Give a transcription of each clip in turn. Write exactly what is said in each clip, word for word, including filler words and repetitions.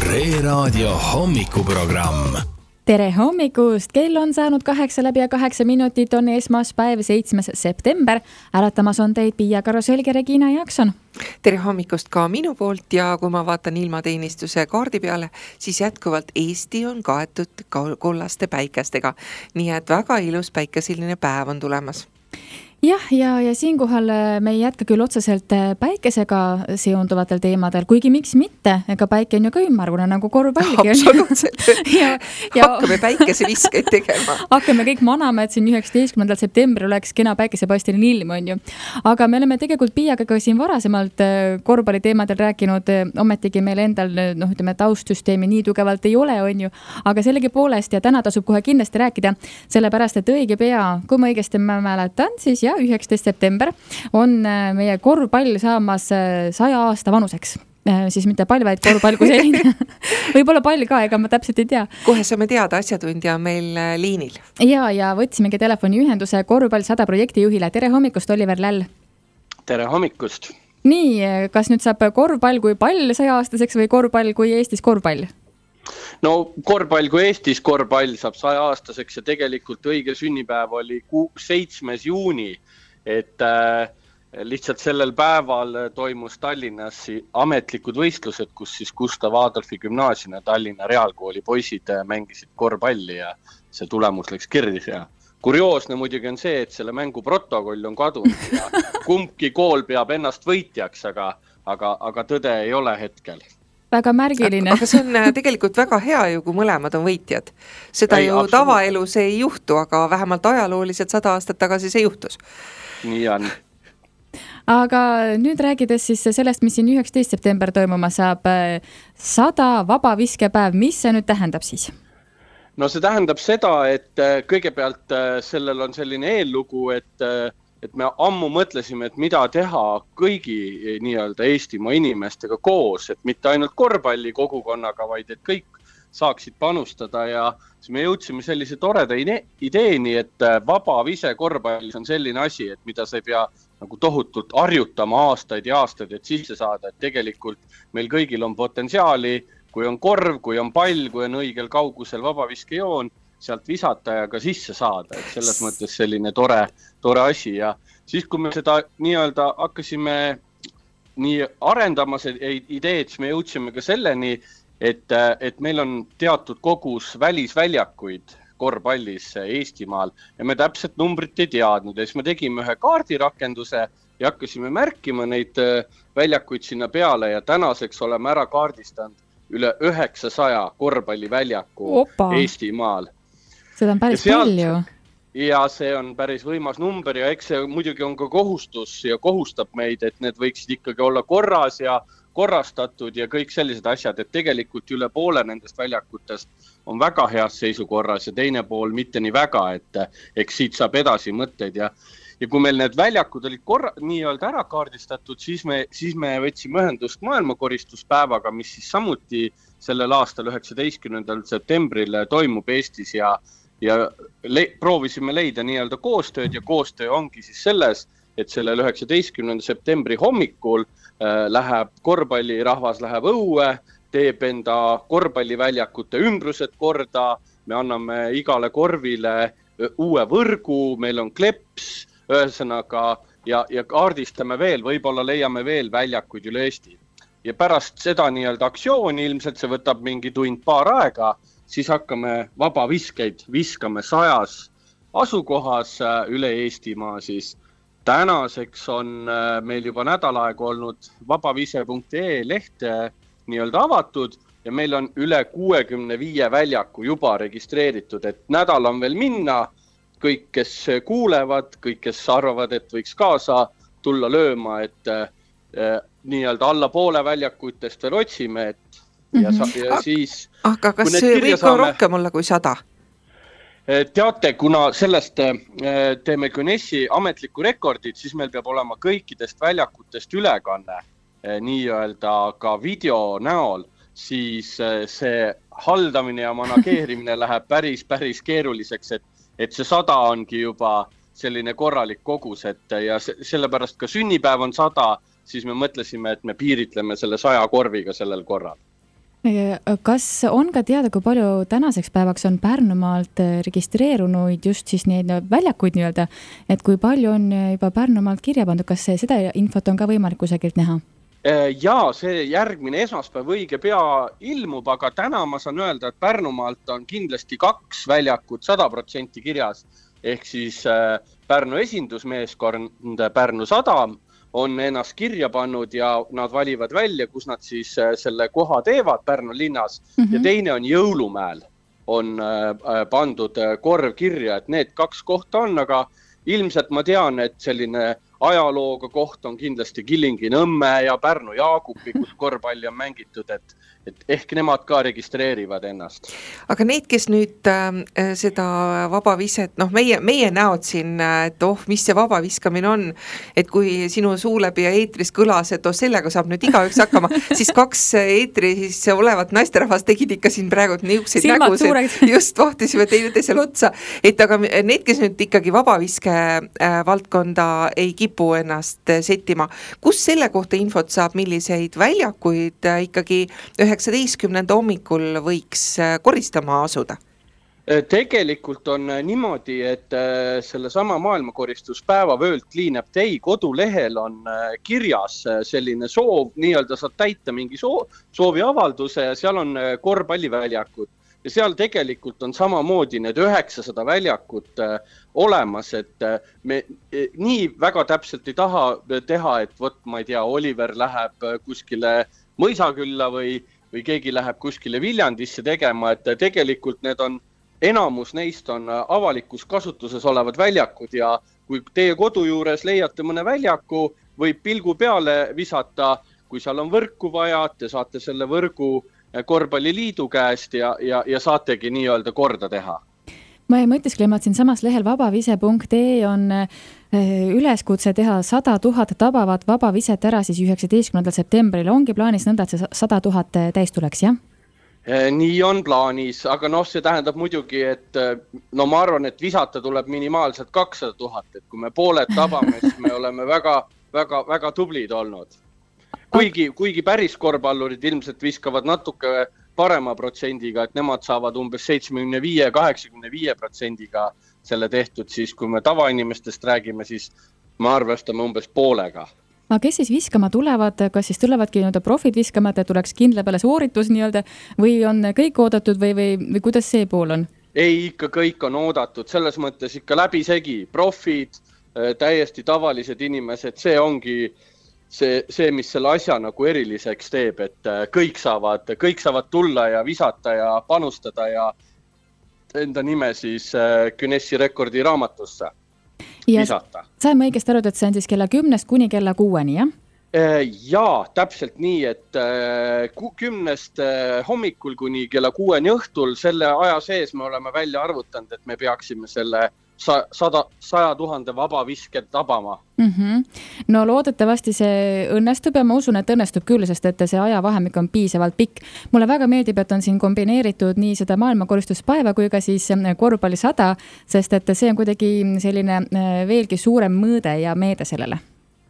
Reeraadio hommikuprogramm. Tere hommikust! Kell on saanud kaheksa läbi ja kaheksa minutit, on esmaspäev, seitsmes september. Äratamas on teid Pia Karuselge, Regina Jaakson. Tere hommikust ka minu poolt ja kui ma vaatan ilmateenistuse kaardi peale, siis jätkuvalt Eesti on kaetud kollaste päikestega. Nii et väga ilus päikeseline päev on tulemas. Jah, ja, ja siinkohal me ei jätka küll otseselt päikesega seonduvatel teemadel, kuigi miks mitte, ega päike on ju ka ümmargune nagu korvpalligi. Absoluutselt. ja, ja, hakkame päikeseviskeid tegema. Hakkame kõik manama, et siin üheksateistkümnendal septembril oleks kena päikesepaisteline ilm, on ju. Aga me oleme tegelikult Piiaga ka siin varasemalt korvpalli teemadel rääkinud, ometigi meil endal, noh, ütleme, taustsüsteemi nii tugevalt ei ole, on ju. Aga sellegi poolest ja täna tasub kohe kindlasti rääkida, sellepärast, et õige pea, kui ma õigesti mäletan, siis ja üheksateistkümnes september on meie korvpall saamas saja aasta vanuseks. Siis mitte pall, vaid korvpall kui selline. Võib-olla pall ka, ega ma täpselt ei tea. Kohe saame teada, asjatundja on meil liinil. Ja, ja võtsimegi telefoni ühenduse korvpall sada projekti juhile. Tere hommikust, Oliver Läll. Tere hommikust. Nii, kas nüüd saab korvpall kui pall saja aastaseks või korvpall kui Eestis korvpall? No korvpall kui Eestis korvpall saab saja aastaseks ja tegelikult õige sünnipäev oli seitsmes juuni, et äh, lihtsalt sellel päeval toimus Tallinnas ametlikud võistlused, kus siis Gustav Adolfi gümnaasiumi ja Tallinna Reaalkooli poisid mängisid korvpalli ja see tulemus läks kirjas ja kurioosne muidugi on see, et selle mängu protokoll on kadunud ja kumbki kool peab ennast võitjaks, aga, aga, aga tõde ei ole hetkel. Väga märgiline. Aga see on tegelikult väga hea ju, kui mõlemad on võitjad. Seda ei, ju tavaelus ei juhtu, aga vähemalt ajalooliselt sada aastat tagasi see juhtus. Nii on. Aga nüüd räägides siis sellest, mis siin üheksateistkümnes september toimuma saab, sada vabaviskepäev, mis see nüüd tähendab siis? No see tähendab seda, et kõigepealt sellel on selline eellugu, et et me ammu mõtlesime, et mida teha kõigi nii-öelda Eestimaa inimestega koos, et mitte ainult korvpalli kogukonnaga, vaid et kõik saaksid panustada ja siis me jõudsime sellise toreda ideeni, et vaba vise korvpallis on selline asi, et mida sa ei pea nagu tohutult harjutama aastaid ja aastaid, et sisse saada, et tegelikult meil kõigil on potentsiaali, kui on korv, kui on pall, kui on õigel kaugusel vabaviskejoon, sealt visata ja ka sisse saada, et selles mõttes selline tore, tore asi ja siis, kui me seda nii-öelda hakkasime nii arendama see ideed, siis me jõudsime ka selleni, et, et meil on teatud kogus välisväljakuid korvpallis Eestimaal ja me täpselt numbrit ei teadnud ja siis me tegime ühe kaardirakenduse ja hakkasime märkima neid väljakuid sinna peale ja tänaseks oleme ära kaardistanud üle üheksasaja korvpalliväljaku Opa. Eestimaal. Seda on päris sealt, palju. Ja see on päris võimas number ja eks see muidugi on ka kohustus ja kohustab meid, et need võiksid ikkagi olla korras ja korrastatud ja kõik sellised asjad, et tegelikult üle poole nendest väljakutest on väga heas seisukorras ja teine pool mitte nii väga, et eks siit saab edasi mõtteid ja, ja kui meil need väljakud olid korra, nii-öelda ära kaardistatud, siis me, siis me võtsime ühendust maailmakoristuspäevaga, mis siis samuti sellel aastal üheksateistkümnendal septembril toimub Eestis ja ja le- proovisime leida nii-öelda koostööd ja koostöö ongi siis selles, et sellel üheksateistkümnendal septembri hommikul äh, läheb korvpallirahvas läheb õue, teeb enda korvpalliväljakute ümbrused korda, me anname igale korvile uue võrgu, meil on kleps, ühesõnaga ja, ja kaardistame veel, võib-olla leiame veel väljakuid üle Eesti. Ja pärast seda nii-öelda aktsiooni, ilmselt see võtab mingi tund paar aega, siis hakkame vabaviskeid, viskame sajas asukohas üle Eestimaa, siis tänaseks on meil juba nädal aega olnud vabavise punkt ee leht nii-öelda avatud ja meil on üle kuuekümne viie väljaku juba registreeritud, et nädal on veel minna, kõik, kes kuulevad, kõik, kes arvavad, et võiks kaasa tulla lööma, et eh, nii-öelda alla poole väljakutest veel otsime, et ja, sa, ja siis aga kas see võib ka saame, rohkem olla kui sada? Teate, kuna sellest teeme Günessi ametlikku rekordit, siis meil peab olema kõikidest väljakutest ülekanne nii-öelda ka video näol, siis see haldamine ja manageerimine läheb päris, päris keeruliseks, et, et see sada ongi juba selline korralik kogus, et ja sellepärast ka sünnipäev on sada, siis me mõtlesime, et me piiritleme selle saja korviga sellel korral. Kas on ka teada, kui palju tänaseks päevaks on Pärnumaalt registreerunud just siis neid väljakuid nii-öelda, et kui palju on juba Pärnumaalt kirja pandud, kas seda infot on ka võimalik kusagilt näha? Jaa, see järgmine esmaspäev õige pea ilmub, aga täna ma saan öelda, et Pärnumaalt on kindlasti kaks väljakut sada protsenti kirjas, ehk siis Pärnu esindusmeeskond Pärnu Sadam on ennast kirja pannud ja nad valivad välja, kus nad siis selle koha teevad Pärnu linnas mm-hmm. ja teine on Jõulumäel on pandud korv kirja, et need kaks kohta on, aga ilmselt ma tean, et selline ajalooga koht on kindlasti Killingi-Nõmme ja Pärnu Jaagupi, kus korvpalli on mängitud, et, et ehk nemad ka registreerivad ennast. Aga need, kes nüüd äh, seda vabaviset, noh meie, meie näod siin, et oh, mis see vabaviskamine on, et kui sinu suu läbi ja eetris kõlas, et oh, sellega saab nüüd igaüks hakkama, siis kaks eetris olevat naisterahvast tegid ikka siin praegu niukseid nägusid, just vahtisime teile teisel otsa, et aga need, kes nüüd ikkagi vabaviske äh, valdkonda ei kipu ennast settima. Kus selle kohta infot saab, milliseid väljakuid ikkagi üheksateistkümnenda hommikul võiks koristama asuda? Tegelikult on niimoodi, et selle sama maailmakoristuspäeva World Cleanup Day kodulehel on kirjas selline soov, nii-öelda saad täita mingi soo, sooviavalduse ja seal on korvpalliväljakud. Ja seal tegelikult on samamoodi need üheksasada väljakut äh, olemas, et äh, me äh, nii väga täpselt ei taha teha, et võt, ma ei tea, Oliver läheb kuskile Mõisakülla või, või keegi läheb kuskile Viljandisse tegema, et tegelikult need on, enamus neist on avalikus kasutuses olevad väljakud ja kui teie kodu juures leiate mõne väljaku, võib pilgu peale visata, kui seal on võrku vaja, te saate selle võrgu korvpalliliidu käest ja, ja, ja saategi nii-öelda korda teha. Ma ei mõtisklema, et siin samas lehel vabavise punkt ee on üleskutse teha sada tuhat tabavat vabaviset ära siis üheksateistkümnendal septembril. Ongi plaanis nõnda, et see sada tuhat täis tuleks, jah? Nii on plaanis, aga noh, see tähendab muidugi, et no ma arvan, et visata tuleb minimaalselt kakssada tuhat, et kui me pooled tabame, siis me oleme väga, väga, väga tublid olnud. Kuigi, kuigi päris korvpallurid ilmselt viskavad natuke parema protsendiga, et nemad saavad umbes seitsekümmend viis kaheksakümmend viis protsendiga selle tehtud, siis kui me tavainimestest räägime, siis me arvestame umbes poolega. Aga kes siis viskama tulevad, kas siis tulevadki nii-öelda profid viskama, et tuleks kindla peale sooritus nii-öelda, või on kõik oodatud või, või, või kuidas see pool on? Ei, ikka kõik on oodatud, selles mõttes ikka läbisegi, profid, täiesti tavalised inimesed, see ongi see, see, mis selle asja nagu eriliseks teeb, et kõik saavad, kõik saavad tulla ja visata ja panustada ja enda nime siis Guinessi rekordi raamatusse ja visata. Saime õigesti aru, et see on siis kella kümnest kuni kella kuueni, jah? Jaa, täpselt nii, et kümnest hommikul kuni kella kuueni õhtul selle aja sees me oleme välja arvutanud, et me peaksime selle sada, saja tuhande vaba viske tabama. Mm-hmm. No loodetavasti see õnnestub ja ma usun, et õnnestub küll, sest et see ajavahemik on piisavalt pikk. Mulle väga meeldib, et on siin kombineeritud nii seda maailmakoristuspäeva kui ka siis korvpalli sada, sest et see on kuidagi selline veelgi suurem mõõde ja meede sellele.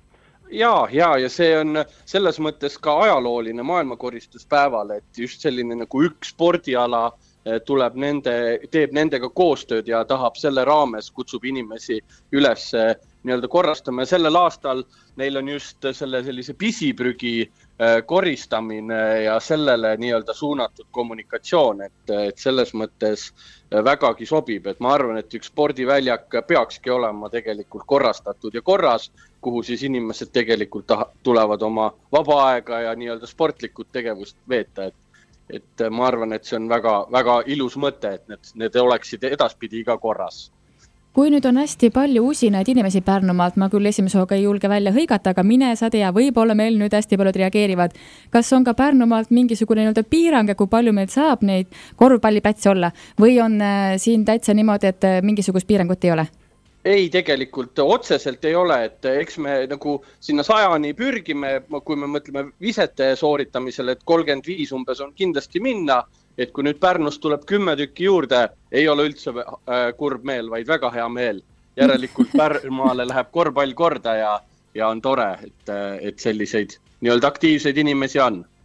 Ja, ja, ja see on selles mõttes ka ajalooline maailmakoristuspäeval, et just selline nagu üks spordiala tuleb nende, teeb nendega koostööd ja tahab selle raames, kutsub inimesi üles nii-öelda korrastama ja sellel aastal neil on just selle sellise pisiprügi koristamine ja sellele nii-öelda suunatud kommunikatsioon, et, et selles mõttes vägagi sobib, et ma arvan, et üks spordiväljak peakski olema tegelikult korrastatud ja korras, kuhu siis inimesed tegelikult tulevad oma vaba aega ja nii-öelda sportlikud tegevust veeta, et et ma arvan, et see on väga, väga ilus mõte, et need, need oleksid edaspidi iga korras. Kui nüüd on hästi palju usinaid inimesi Pärnumaalt, ma küll esimese hooga ei julge välja hõigata, aga mine sa tea, võib-olla meil nüüd hästi paljud reageerivad. Kas on ka Pärnumaalt mingisugune nii-öelda piirang, kui palju meil saab neid korvpallipätse olla või on siin täitsa niimoodi, et mingisugust piirangut ei ole? Ei, tegelikult otseselt ei ole, et eks me nagu sinna sajani pürgime, kui me mõtleme visete sooritamisele, et kolmkümmend viis umbes on kindlasti minna, et kui nüüd Pärnust tuleb kümme tükki juurde, ei ole üldse kurb meel, vaid väga hea meel. Järelikult Pärnumaale läheb korvpall korda ja, ja on tore, et, et selliseid nii-öelda aktiivseid inimesi on.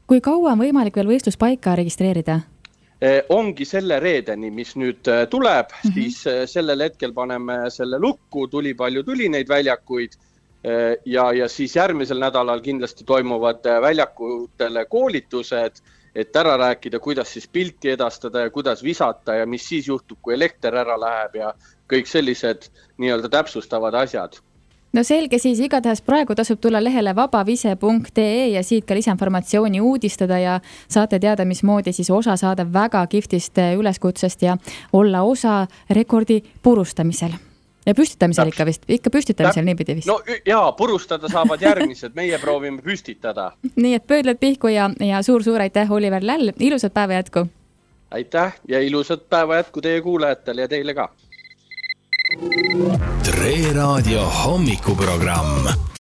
Kui kaua on võimalik veel võistluspaika registreerida? Ongi selle reedeni, mis nüüd tuleb, mm-hmm. siis sellel hetkel paneme selle lukku, tuli palju tuli neid väljakuid ja, ja siis järgmisel nädalal kindlasti toimuvad väljakutele koolitused, et ära rääkida, kuidas siis pilti edastada ja kuidas visata ja mis siis juhtub, kui elekter ära läheb ja kõik sellised nii-öelda täpsustavad asjad. No selge, siis igatahes praegu tasub tulla lehele vabavise punkt ee ja siit ka lisainformatsiooni uudistada ja saate teada, mismoodi siis osa saada väga kihvtist üleskutsest ja olla osa rekordi purustamisel. Ja püstitamisel ikka vist, ikka püstitamisel niipidi vist. No jaa, purustada saavad järgmised, meie proovime püstitada. Nii et pöödled pihku ja, ja suur-suur aitäh, Oliver Läll, ilusat päeva jätku! Aitäh ja ilusat päeva jätku teie kuulajatel ja teile ka! Tre Raadio hommikuprogramm.